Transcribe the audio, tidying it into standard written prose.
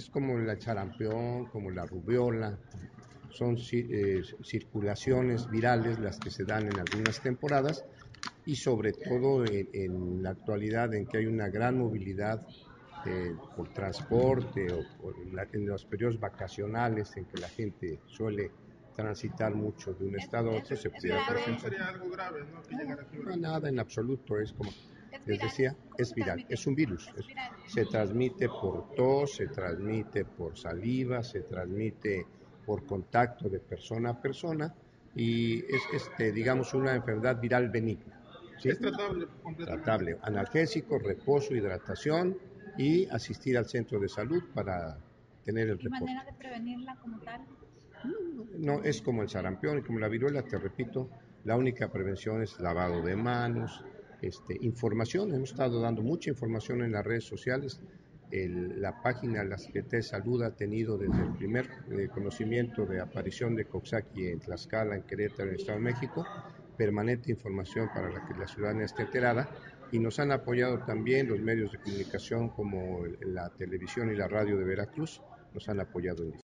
es como el sarampión, como la rubiola, son circulaciones virales las que se dan en algunas temporadas y sobre todo en la actualidad en que hay una gran movilidad por transporte o en los periodos vacacionales en que la gente suele transitar mucho de un estado a otro, se pudiera presentar. Sería algo grave, ¿no? Que llegara a fiebre. No, nada en absoluto, es como les decía, es viral, es un virus. Se transmite por tos, se transmite por saliva, se transmite por contacto de persona a persona y es digamos, una enfermedad viral benigna. ¿Sí? Es tratable completamente. Tratable, analgésico, reposo, hidratación y asistir al centro de salud para tener el reporte. ¿Y manera de prevenirla como tal? No, es como el sarampión y como la viruela, te repito, la única prevención es lavado de manos, información, hemos estado dando mucha información en las redes sociales. La página La Secretaría de Salud ha tenido desde el primer conocimiento de aparición de Coxsackie en Tlaxcala, en Querétaro, en el Estado de México, permanente información para que la ciudadanía esté enterada, y nos han apoyado también los medios de comunicación como la televisión y la radio de Veracruz, nos han apoyado en